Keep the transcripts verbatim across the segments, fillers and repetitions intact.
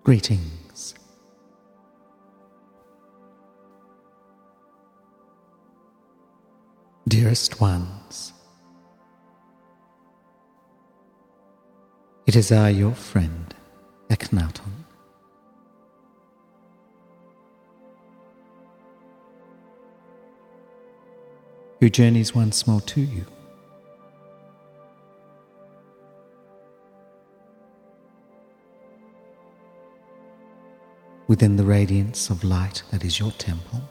Greetings. Dearest ones, it is I, your friend, Eknaton. Who journeys once more to you. Within the radiance of light that is your temple.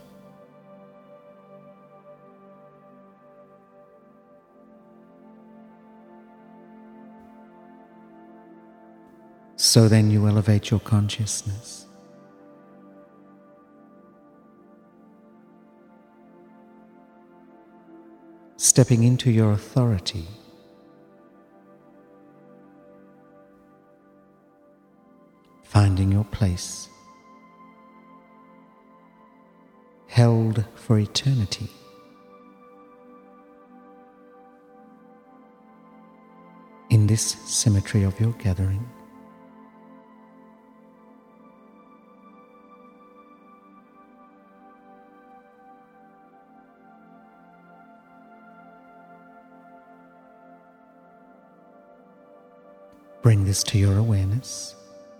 So then you elevate your consciousness. Stepping into your authority. Finding your place. Held for eternity. In this symmetry of your gathering. Bring this to your awareness.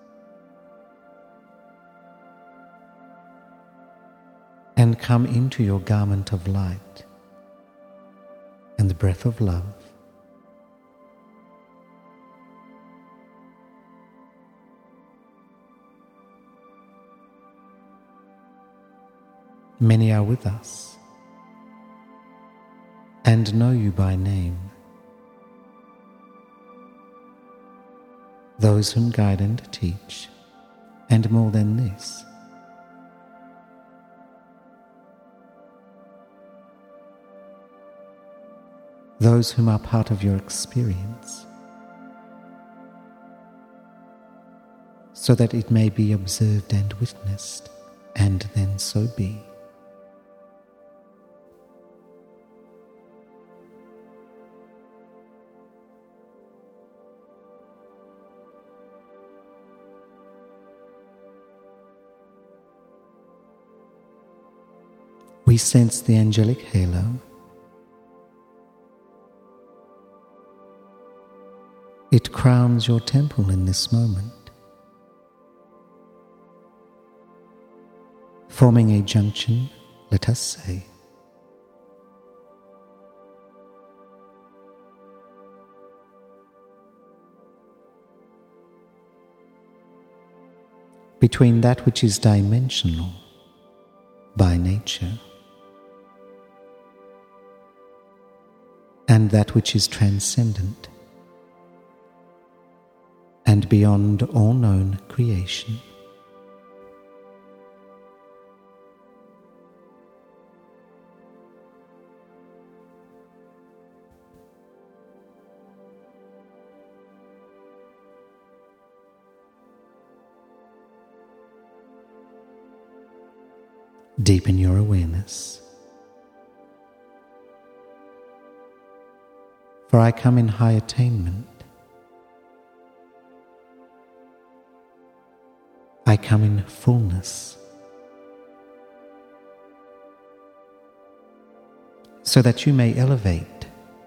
And come into your garment of light and the breath of love. Many are with us and know you by name. Those whom guide and teach, and more than this, those whom are part of your experience, so that it may be observed and witnessed, and then so be. We sense the angelic halo. It crowns your temple in this moment, forming a junction, let us say, between that which is dimensional by nature and that which is transcendent and beyond all known creation. Deepen your awareness. For I come in high attainment. I come in fullness, so that you may elevate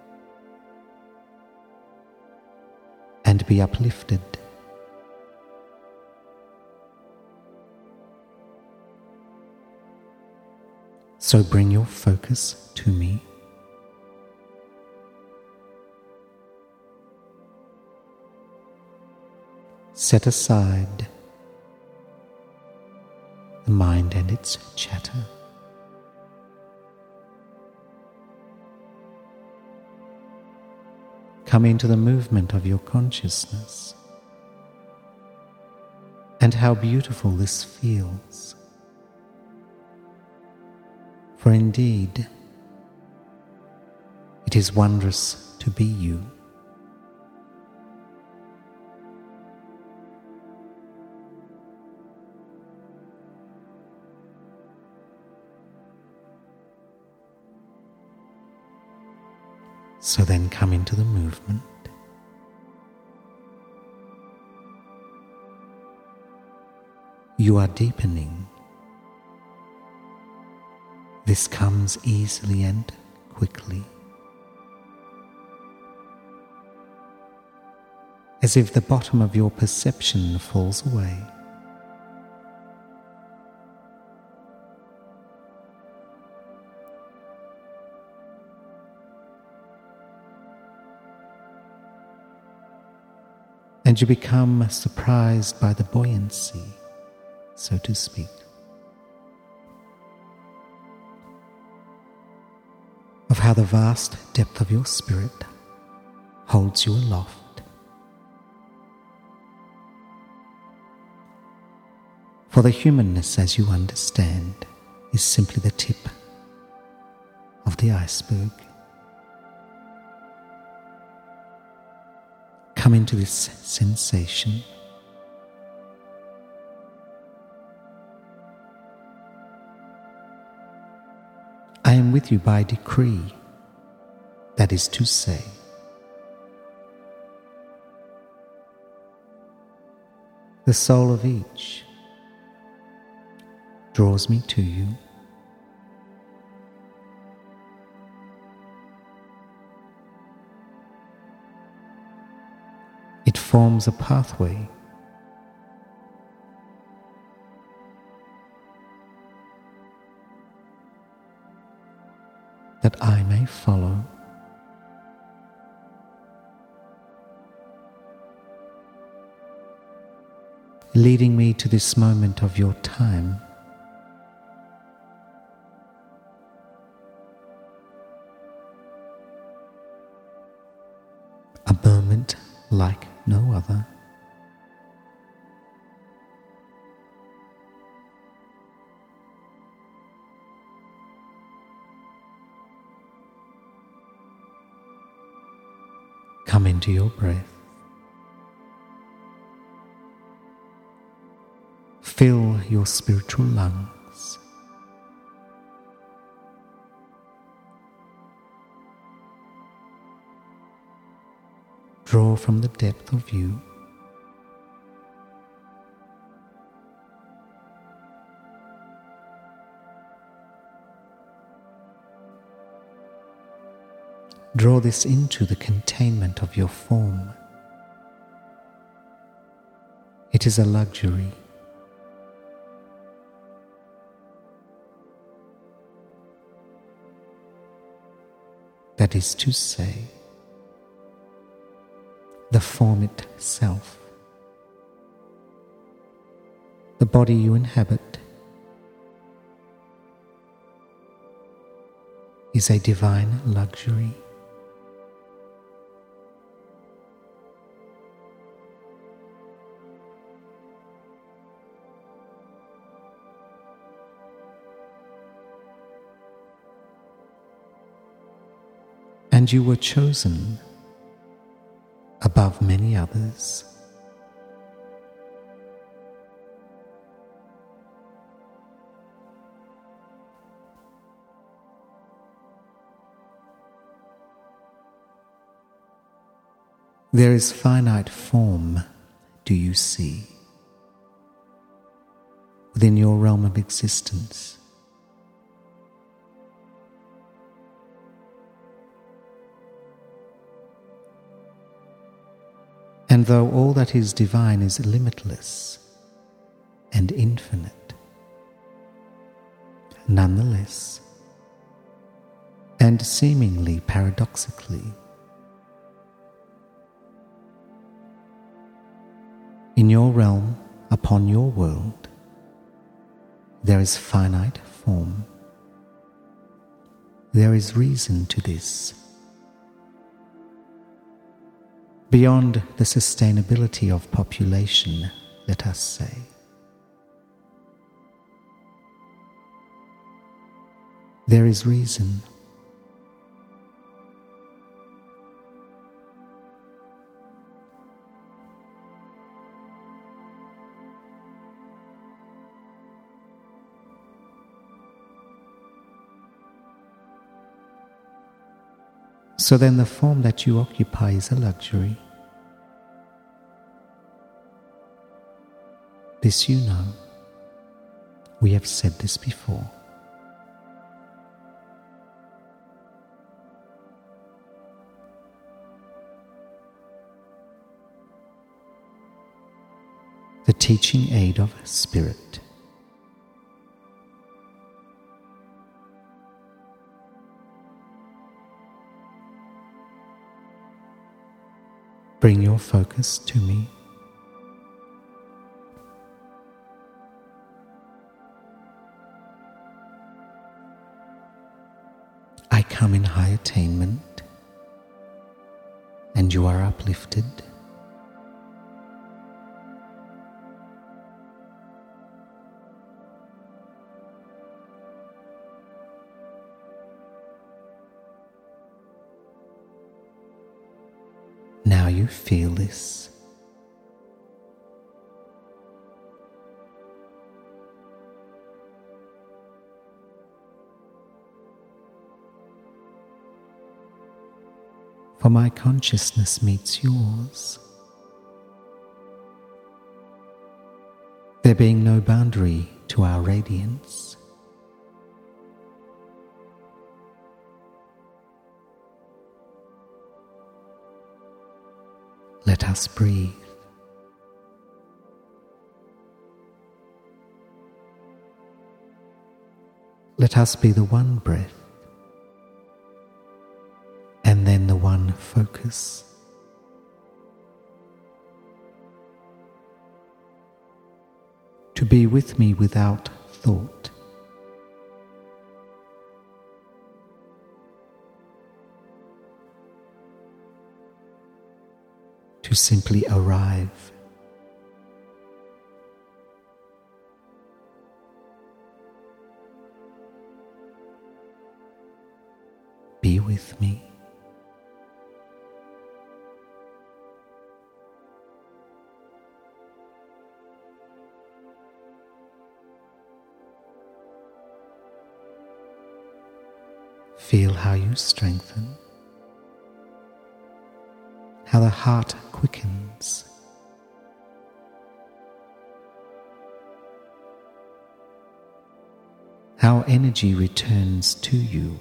and be uplifted. So bring your focus to me. Set aside the mind and its chatter. Come into the movement of your consciousness, and how beautiful this feels. For indeed, it is wondrous to be you. So then come into the movement. You are deepening. This comes easily and quickly, as if the bottom of your perception falls away. And you become surprised by the buoyancy, so to speak, of how the vast depth of your spirit holds you aloft. For the humanness, as you understand, is simply the tip of the iceberg. Come into this sensation. I am with you by decree, that is to say, the soul of each draws me to you. It forms a pathway. That I may follow. Leading me to this moment of your time. A moment like no other. Come into your breath. Fill your spiritual lungs. Draw from the depth of you. Draw this into the containment of your form. It is a luxury. That is to say, the form itself, the body you inhabit, is a divine luxury. And you were chosen above many others. There is finite form, do you see, within your realm of existence. And though all that is divine is limitless and infinite, nonetheless, and seemingly paradoxically, in your realm, upon your world, there is finite form. There is reason to this. Beyond the sustainability of population, let us say. There is reason. So then the form that you occupy is a luxury. This you know. We have said this before. The teaching aid of Spirit. Bring your focus to me. I come in high attainment, and you are uplifted. Now you feel this. For my consciousness meets yours, there being no boundary to our radiance. Let us breathe. Let us be the one breath, and then the one focus. To be with me without thought. To simply arrive. Be with me. Feel how you strengthen, how the heart quickens, how energy returns to you.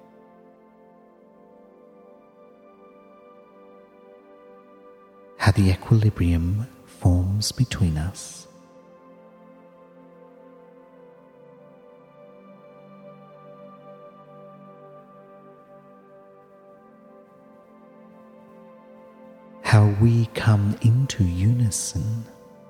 How the equilibrium forms between us. How we come into unison.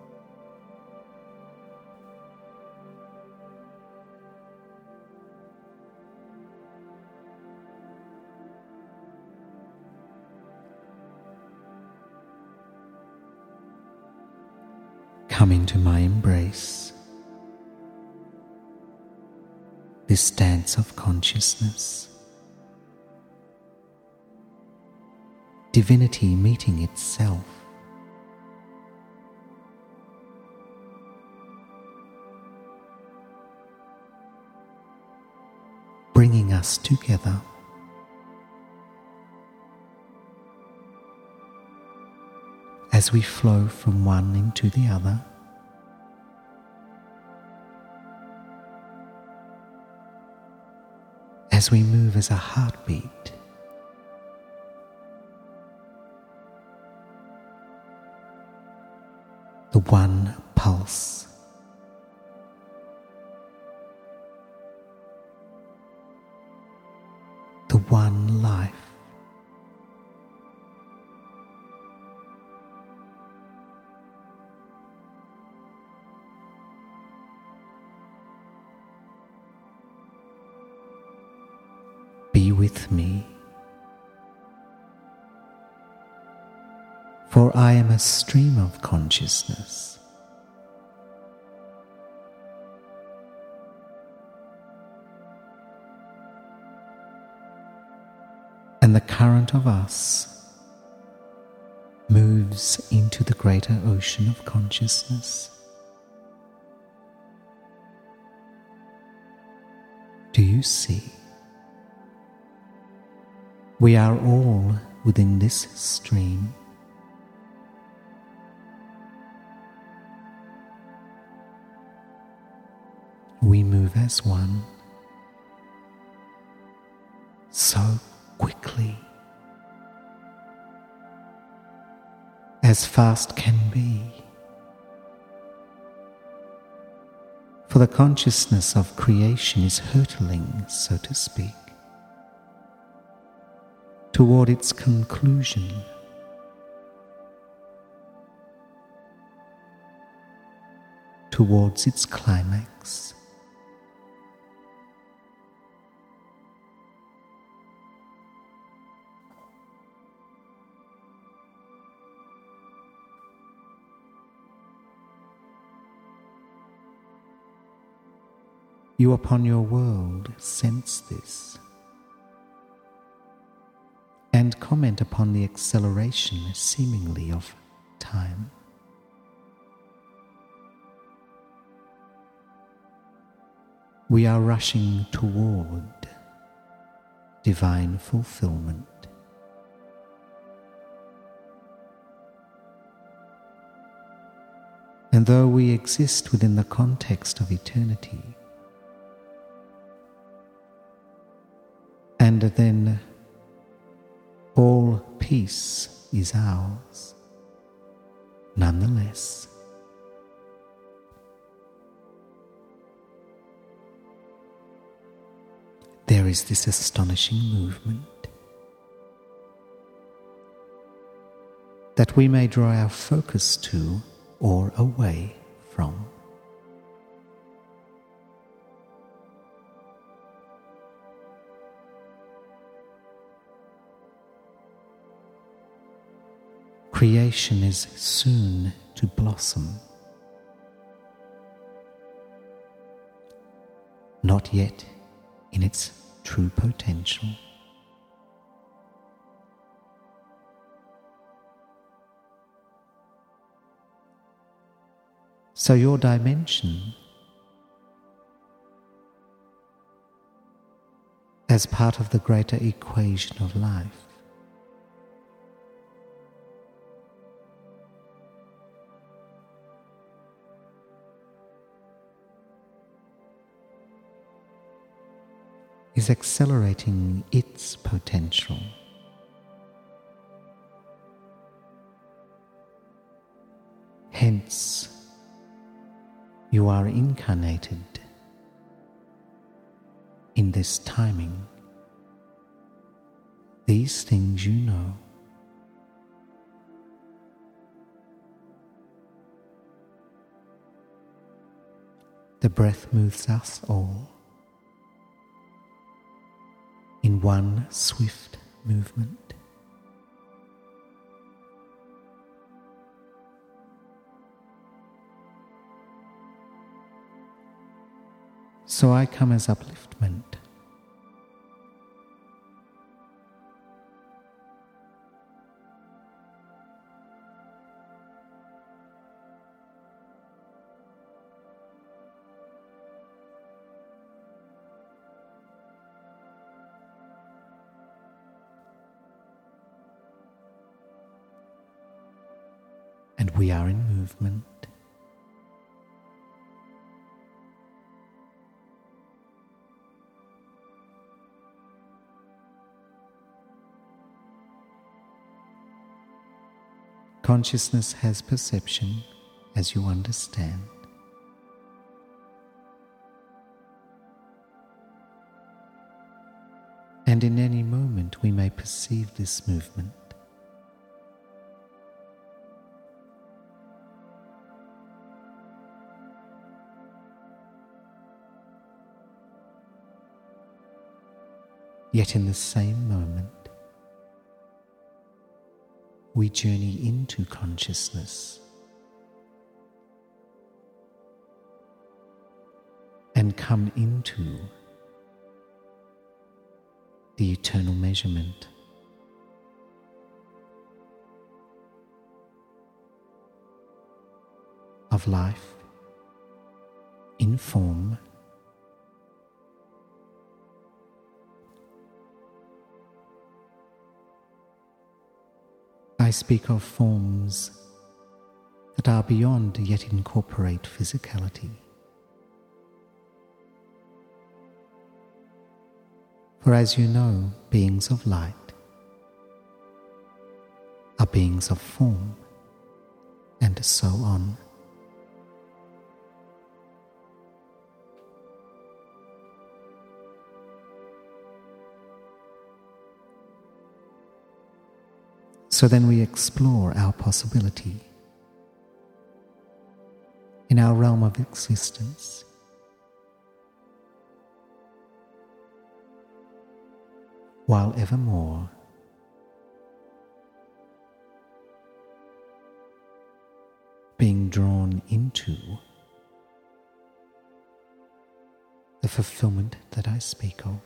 Come into my embrace, this dance of consciousness. Divinity meeting itself. Bringing us together. As we flow from one into the other. As we move as a heartbeat. The one pulse. The one life. Be with me. For I am a stream of consciousness. And the current of us moves into the greater ocean of consciousness. Do you see? We are all within this stream. as one, so quickly, as fast can be. For the consciousness of creation is hurtling, so to speak, toward its conclusion. Towards its climax. You upon your world sense this and comment upon the acceleration seemingly of time. We are rushing toward divine fulfillment. And though we exist within the context of eternity, and then all peace is ours, nonetheless, there is this astonishing movement that we may draw our focus to or away from. Creation is soon to blossom. Not yet in its true potential. So your dimension, as part of the greater equation of life, is accelerating its potential. Hence, you are incarnated in this timing. These things you know. The breath moves us all in one swift movement. So I come as upliftment. And we are in movement. Consciousness has perception, as you understand. And in any moment we may perceive this movement. Yet in the same moment, we journey into consciousness and come into the eternal measurement of life in form, I speak of forms that are beyond yet incorporate physicality. For as you know, beings of light are beings of form, and so on. So then we explore our possibility in our realm of existence, while evermore being drawn into the fulfillment that I speak of.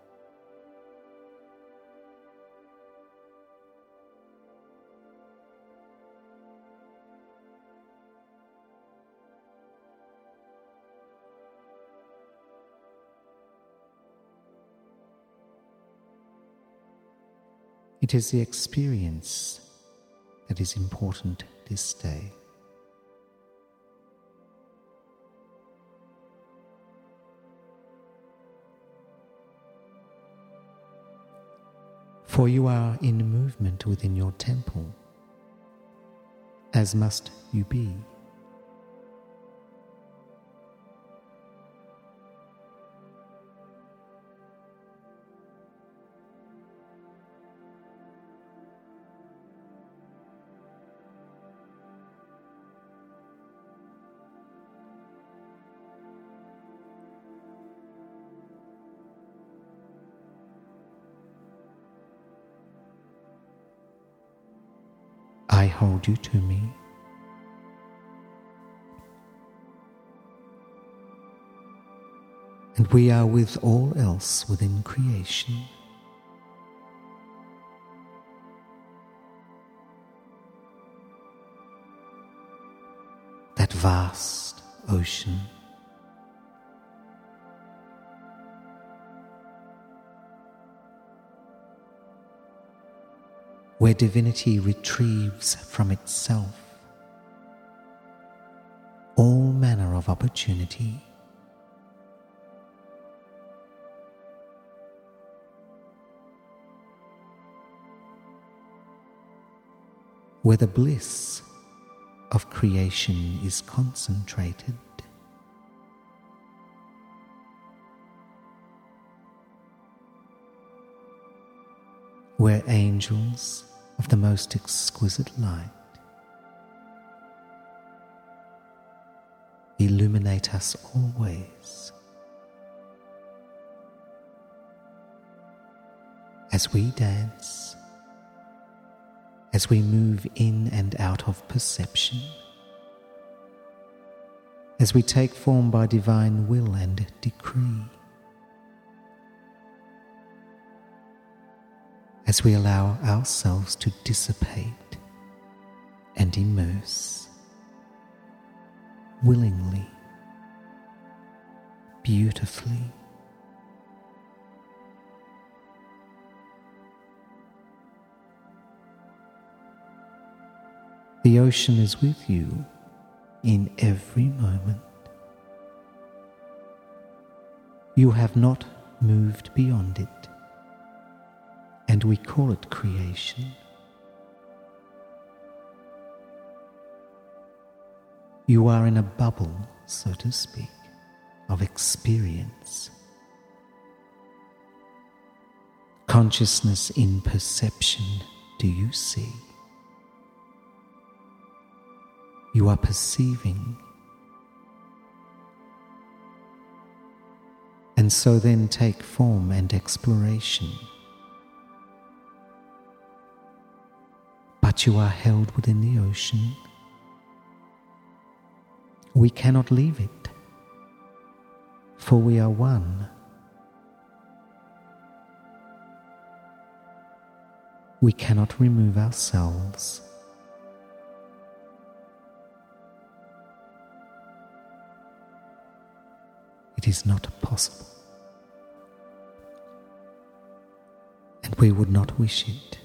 It is the experience that is important this day. For you are in movement within your temple, as must you be. I hold you to me. And we are with all else within creation. That vast ocean. Where divinity retrieves from itself all manner of opportunity, where the bliss of creation is concentrated, where angels of the most exquisite light illuminate us always, as we dance, as we move in and out of perception, as we take form by divine will and decree, as we allow ourselves to dissipate and immerse willingly, beautifully. The ocean is with you in every moment. You have not moved beyond it, and we call it creation. You are in a bubble, so to speak, of experience. Consciousness in perception, do you see? You are perceiving. And so then take form and exploration. But you are held within the ocean. We cannot leave it, for we are one. We cannot remove ourselves. It is not possible, and we would not wish it.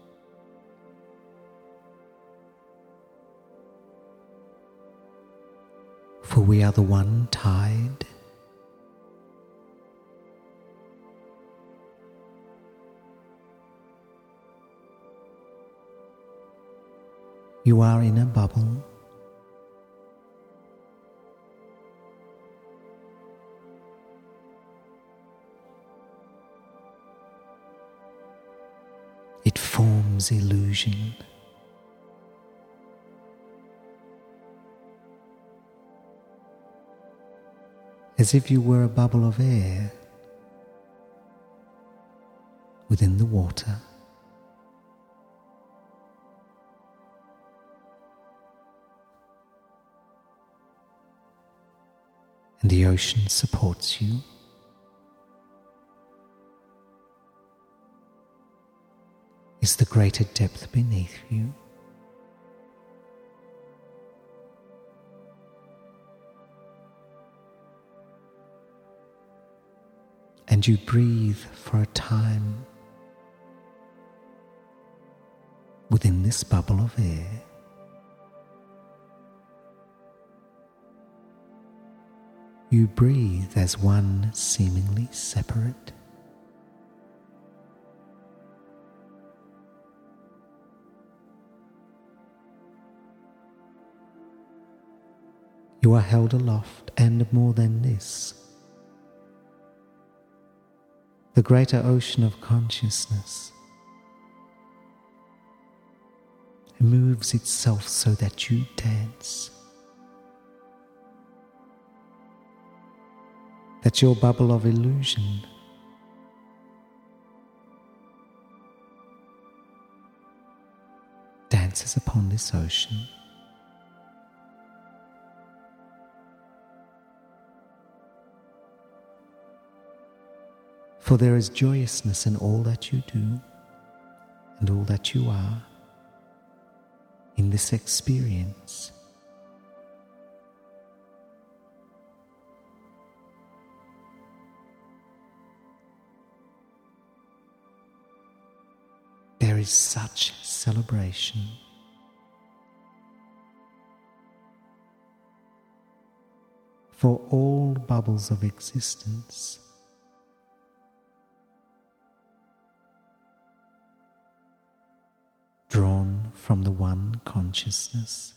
For we are the one tide, You are in a bubble. It forms illusion. As if you were a bubble of air within the water. And the ocean supports you. Is the greater depth beneath you. And you breathe for a time within this bubble of air. You breathe as one seemingly separate. You are held aloft, and more than this, the greater ocean of consciousness moves itself so that you dance, that your bubble of illusion dances upon this ocean. For there is joyousness in all that you do and all that you are in this experience. There is such celebration. For all bubbles of existence drawn from the one consciousness,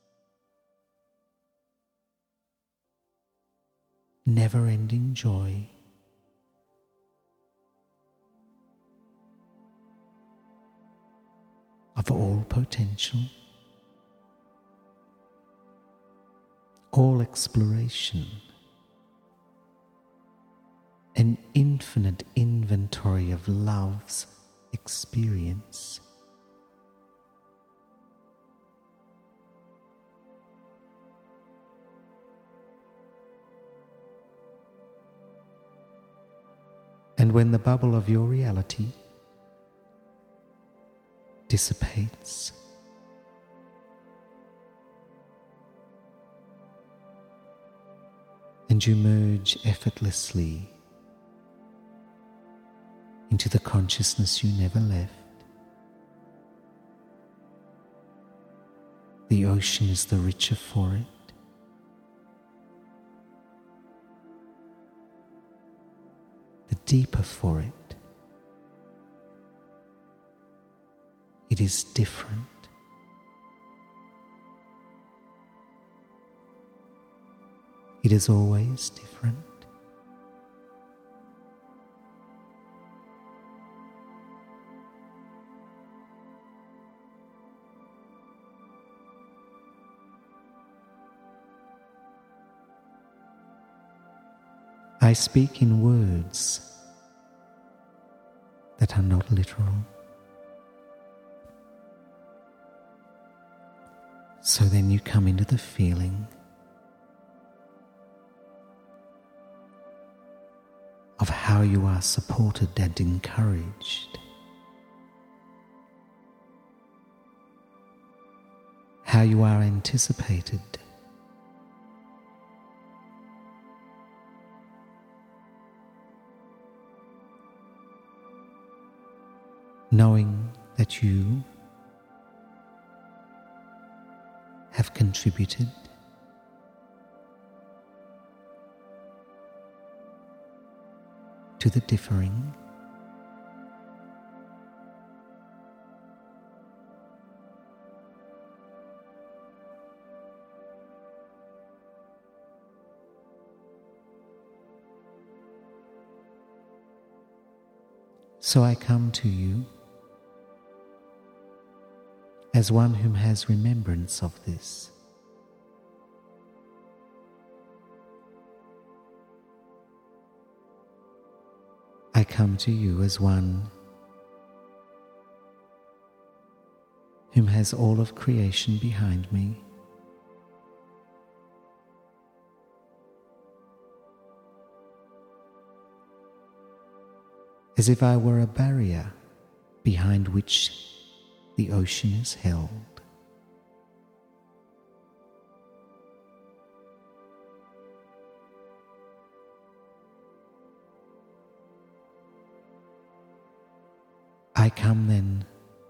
never-ending joy, of all potential, all exploration, an infinite inventory of love's experience. And when the bubble of your reality dissipates, and you merge effortlessly into the consciousness you never left, the ocean is the richer for it. The deeper for it. It is different. It is always different. I speak in words that are not literal. So then you come into the feeling of how you are supported and encouraged, how you are anticipated, knowing that you have contributed to the differing, So I come to you as one whom has remembrance of this. I come to you as one whom has all of creation behind me. As if I were a barrier behind which the ocean is held. I come then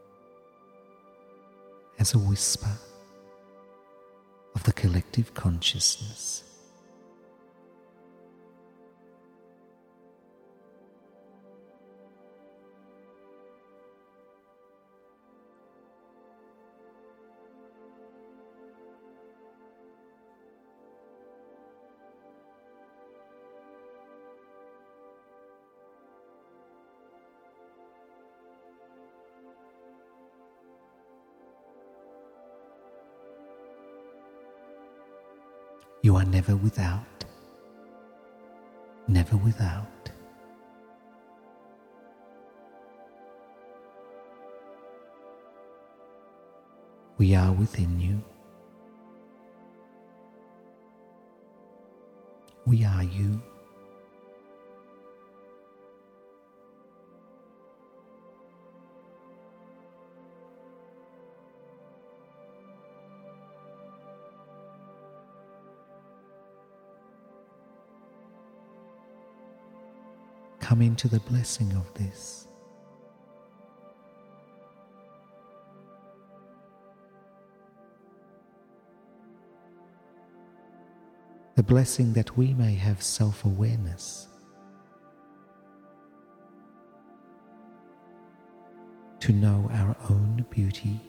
as a whisper of the collective consciousness. You are never without, never without. We are within you. We are you. Come into the blessing of this. The blessing that we may have self-awareness, to know our own beauty,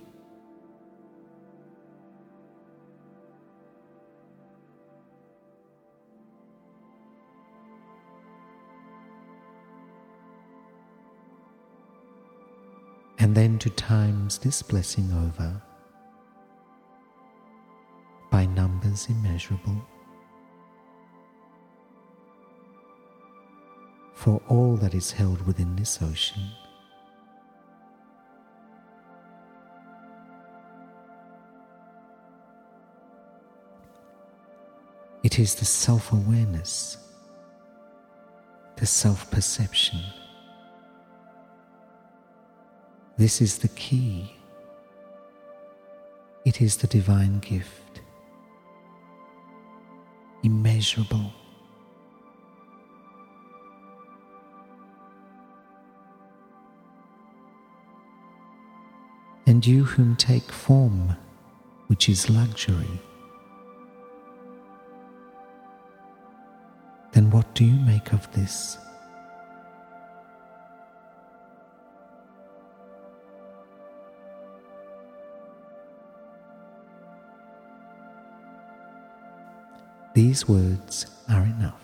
and then to times this blessing over by numbers immeasurable, for all that is held within this ocean. It is the self-awareness, the self-perception. This is the key. It is the divine gift, immeasurable. And you whom take form, which is luxury, then what do you make of this? These words are enough.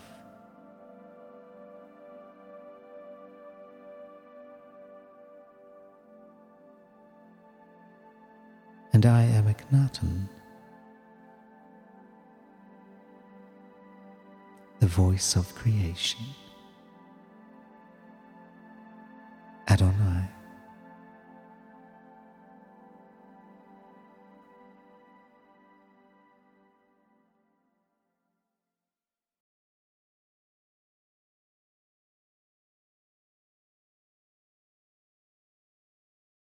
And I am Akhenaten, the voice of creation.